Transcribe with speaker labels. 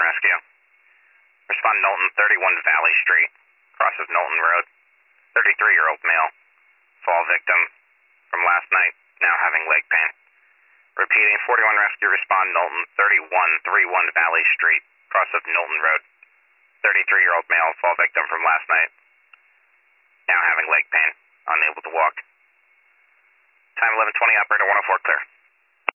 Speaker 1: rescue. Respond Knowlton, 31 Valley Street, crosses Knowlton Road. 33-year-old male, fall victim from last night, now having leg pain. Repeating, 41 rescue, respond Knowlton, 31 Valley Street, cross of Knowlton Road. 33-year-old male, fall victim from last night, now having leg pain, unable to walk. Time 11:20, operator 104 clear.